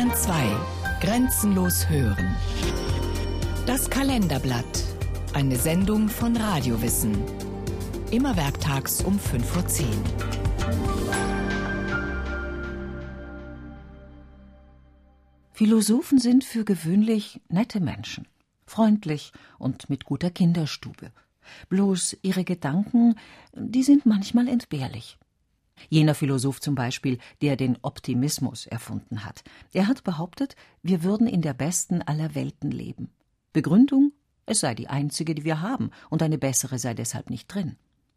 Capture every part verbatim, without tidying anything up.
Bayern zwei. Grenzenlos hören. Das Kalenderblatt. Eine Sendung von Radiowissen. Immer werktags um fünf Uhr zehn. Philosophen sind für gewöhnlich nette Menschen, freundlich und mit guter Kinderstube. Bloß ihre Gedanken, die sind manchmal entbehrlich. Jener Philosoph zum Beispiel, der den Optimismus erfunden hat. Er hat behauptet, wir würden in der besten aller Welten leben. Begründung, es sei die einzige, die wir haben, und eine bessere sei deshalb nicht drin.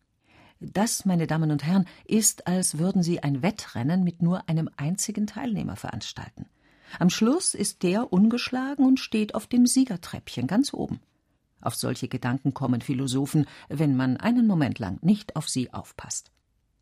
Das, meine Damen und Herren, ist, als würden Sie ein Wettrennen mit nur einem einzigen Teilnehmer veranstalten. Am Schluss ist der ungeschlagen und steht auf dem Siegertreppchen ganz oben. Auf solche Gedanken kommen Philosophen, wenn man einen Moment lang nicht auf sie aufpasst.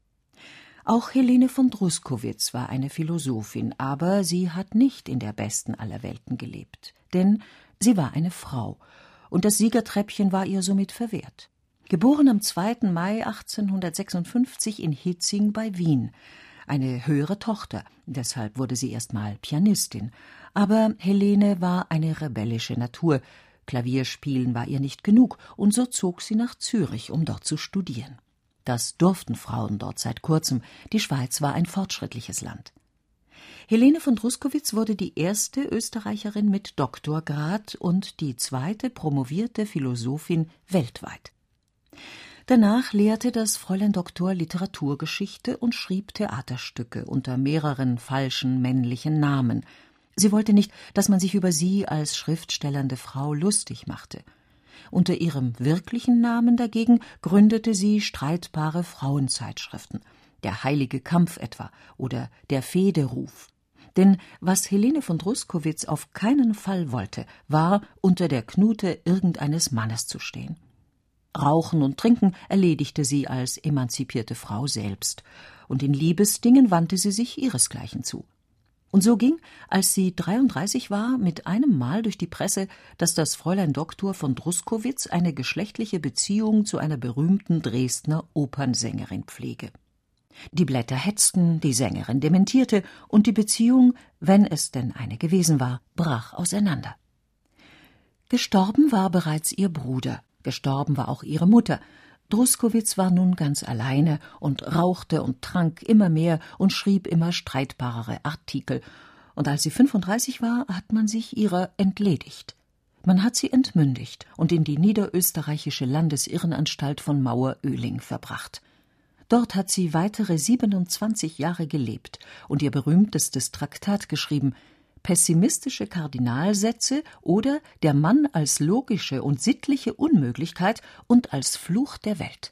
Auch Helene von Druskowitz war eine Philosophin, aber sie hat nicht in der besten aller Welten gelebt. Denn sie war eine Frau, und das Siegertreppchen war ihr somit verwehrt. Geboren am zweiten Mai achtzehnhundertsechsundfünfzig in Hietzing bei Wien. Eine höhere Tochter, deshalb wurde sie erst mal Pianistin. Aber Helene war eine rebellische Natur. Klavierspielen war ihr nicht genug, und so zog sie nach Zürich, um dort zu studieren. Das durften Frauen dort seit kurzem. Die Schweiz war ein fortschrittliches Land. Helene von Druskowitz wurde die erste Österreicherin mit Doktorgrad und die zweite promovierte Philosophin weltweit. Danach lehrte das Fräulein Doktor Literaturgeschichte und schrieb Theaterstücke unter mehreren falschen männlichen Namen. Sie wollte nicht, dass man sich über sie als schriftstellernde Frau lustig machte. Unter ihrem wirklichen Namen dagegen gründete sie streitbare Frauenzeitschriften, der Heilige Kampf etwa oder der Fehderuf. Denn was Helene von Druskowitz auf keinen Fall wollte, war, unter der Knute irgendeines Mannes zu stehen. Rauchen und Trinken erledigte sie als emanzipierte Frau selbst, und in Liebesdingen wandte sie sich ihresgleichen zu. Und so ging, als sie dreiunddreißig war, mit einem Mal durch die Presse, dass das Fräulein Doktor von Druskowitz eine geschlechtliche Beziehung zu einer berühmten Dresdner Opernsängerin pflege. Die Blätter hetzten, die Sängerin dementierte, und die Beziehung, wenn es denn eine gewesen war, brach auseinander. Gestorben war bereits ihr Bruder, gestorben war auch ihre Mutter. Druskowitz war nun ganz alleine und rauchte und trank immer mehr und schrieb immer streitbarere Artikel. Und als sie fünfunddreißig war, hat man sich ihrer entledigt. Man hat sie entmündigt und in die niederösterreichische Landesirrenanstalt von Mauer-Oehling verbracht. Dort hat sie weitere siebenundzwanzig Jahre gelebt und ihr berühmtestes Traktat geschrieben, Pessimistische Kardinalsätze oder Der Mann als logische und sittliche Unmöglichkeit und als Fluch der Welt.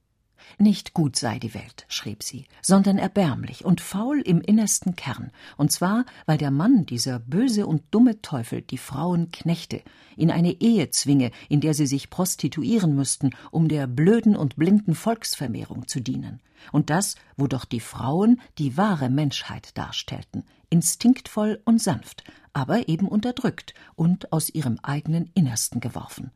Nicht gut sei die Welt, schrieb sie, sondern erbärmlich und faul im innersten Kern, und zwar, weil der Mann, dieser böse und dumme Teufel, die Frauen knechte, in eine Ehe zwinge, in der sie sich prostituieren müssten, um der blöden und blinden Volksvermehrung zu dienen. Und das, wo doch die Frauen die wahre Menschheit darstellten, instinktvoll und sanft, aber eben unterdrückt und aus ihrem eigenen Innersten geworfen.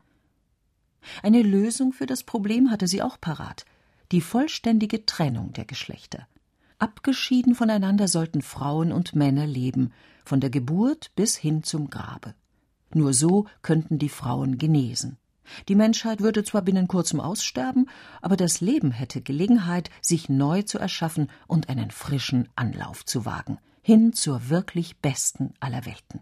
Eine Lösung für das Problem hatte sie auch parat: die vollständige Trennung der Geschlechter. Abgeschieden voneinander sollten Frauen und Männer leben, von der Geburt bis hin zum Grabe. Nur so könnten die Frauen genesen. Die Menschheit würde zwar binnen kurzem aussterben, aber das Leben hätte Gelegenheit, sich neu zu erschaffen und einen frischen Anlauf zu wagen, hin zur wirklich besten aller Welten.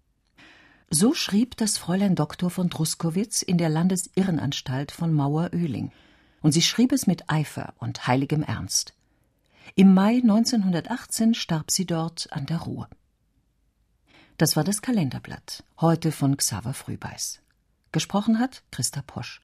So schrieb das Fräulein Doktor von Druskowitz in der Landesirrenanstalt von Mauer-Oehling. Und sie schrieb es mit Eifer und heiligem Ernst. Im Mai neunzehnhundertachtzehn starb sie dort an der Ruhr. Das war das Kalenderblatt, heute von Xaver Frühbeiß. Gesprochen hat Christa Posch.